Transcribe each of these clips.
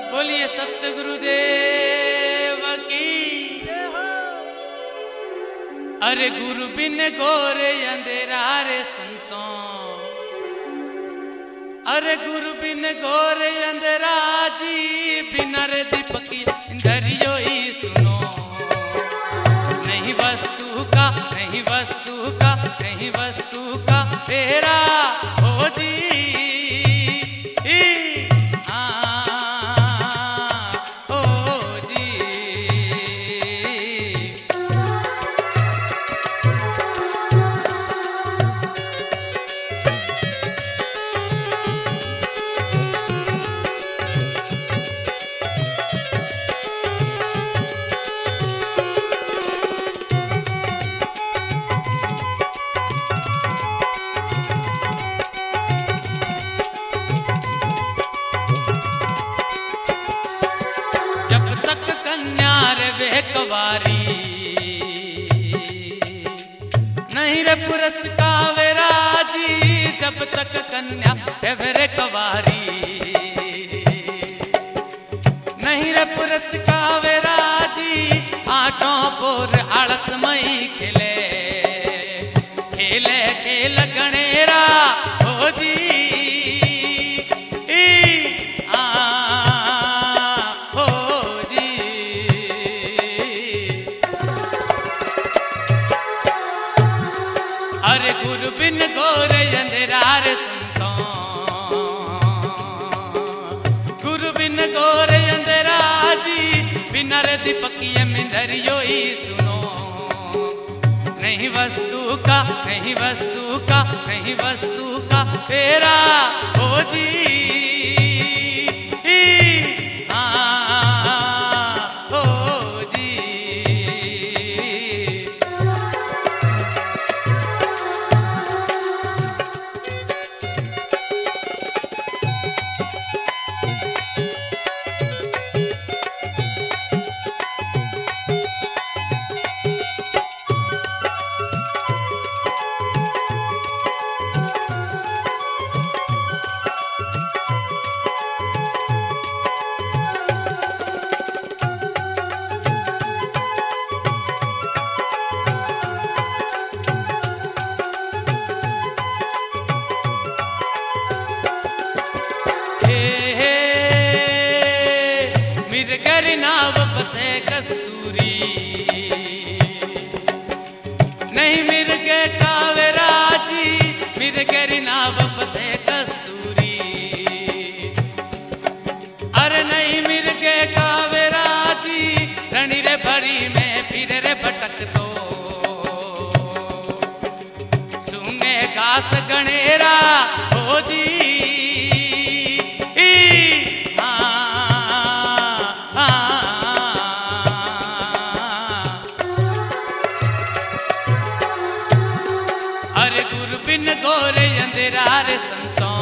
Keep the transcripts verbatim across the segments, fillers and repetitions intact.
बोलिए सतगुरुदेव की। अरे गुरु बिन गोरे अंधेरा रे संतों, अरे गुरु बिन गोरे अंधेरा जी, बिना रे दीपकी इंदरियो ही सुनो। नहीं वस्तु का, नहीं वस्तु का, नहीं वस्तु का तेरा हो जी। कवारी नहीं रे पुरस का वेराजी, जब तक कन्या है रे कवारी। नहीं रे पुरस का वेराजी, आटों पोर आलसमई खेले खेले खेल गणेरा हो जी। अरे गुरु बिन गोरे अंधेरा रे संतों, गुरु बिन गोरे अंधेरा जी, बिना रे दीपकिए मिंदरियो ही सुनो। नहीं वस्तु का, नहीं वस्तु का, नहीं वस्तु का तेरा हो जी। मिर्गरी नाव बसे कस्तूरी, नहीं मिर्गे कावेरा जी, मिर्गरी नाव बसे कस्तूरी। अरे नहीं मिर्गे कावेरा जी, रणि रे भरी में फिर रे भटक तो सूंगे घास गणेरा हो जी। अरे गुरु बिन गोरे अंधेरा रे संतों,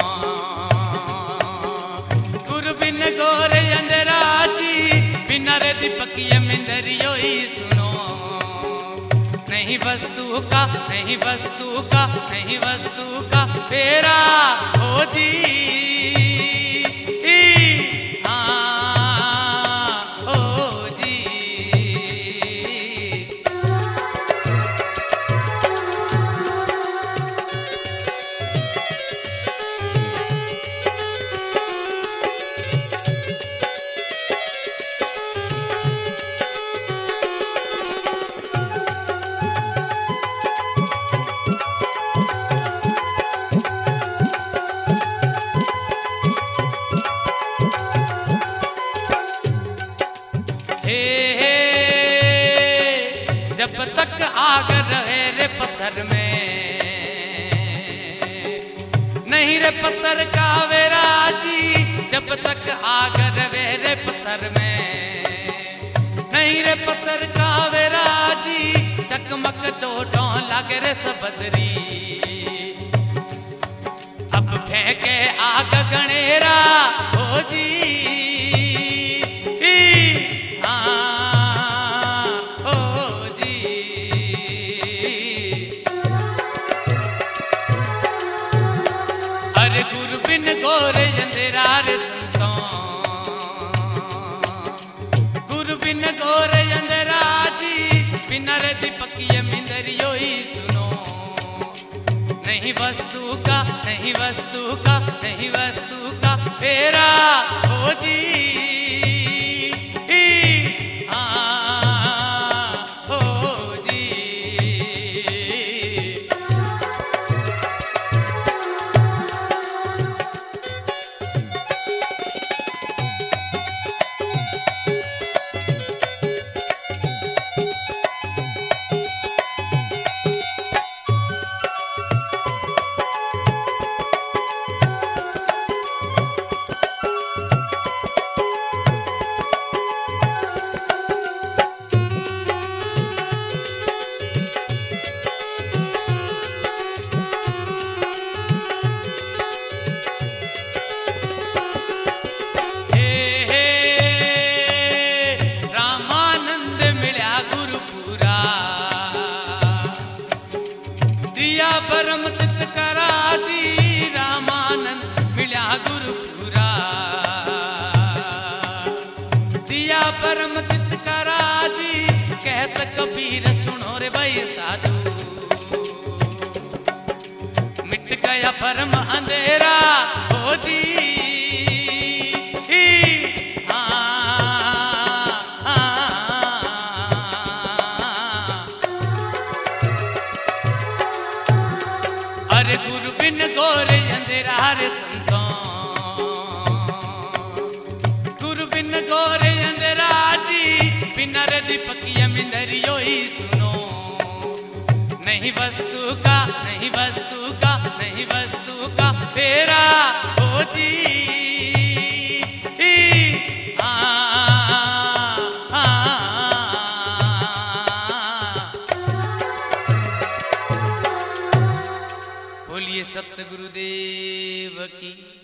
गुरु बिन गोरे अंधेरा जी, बिना रे दीपकिए मिंदरियो ही सुनो। नहीं वस्तु का, नहीं वस्तु का, नहीं वस्तु का तेरा हो जी। जब तक आग रहे रे पत्थर में, नहीं रे पत्थर का वेरा जी, जब तक आग रहे रे पत्थर में, नहीं रे पत्थर का वेरा जी, चकमक चोटों लगे रे सबदरी। अब फेंके आग गणेरा हो जी। अरे गुरु बिन गोरे अंधेरा रे संतों, बिन गोर अंधेरा जी बिना रे दीपकिए मिंदरियो ही सुनो। नहीं वस्तु का नहीं वस्तु का नहीं वस्तु का फेरा हो जी हाँ हो जी। परम चित करा जी रामानंद मिल्या गुरुपुरा। दिया परम चित करा जी कहत कबीर सुनो रे भाई साधु। मिट गया परम अंधेरा हो जी अरे गुरु बिन गोरे अंधेरा रे संतों। गुरु बिन गोरे अंधेरा जी बिना रे दीपकिए मिंदरियो ही सुनो। नहीं वस्तु का नहीं वस्तु का नहीं वस्तु का फेरा हो जी बोलिए सतगुरुदेव की।